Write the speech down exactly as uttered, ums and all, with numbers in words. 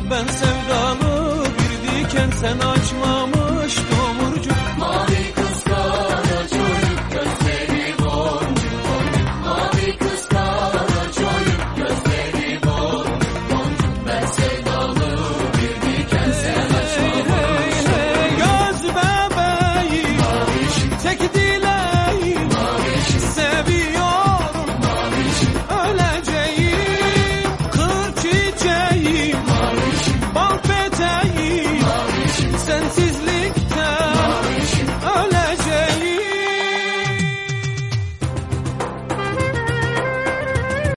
Ben sevdalı bir diken, sen açmamış tomurcuk. Mavi kız kara çocuk, gözleri boncuk boncuk. Mavi kız kara çocuk, gözleri boncuk boncuk. Ben sevdalı bir diken, sen açmamış tomurcuk. Göz bebeğim, Mavişim, tek dileğim, mavişim, seviyorum, mavişim, öleceğim. Kır çiçeğim, mavişim, bal peteğim, mavişim. sensizlik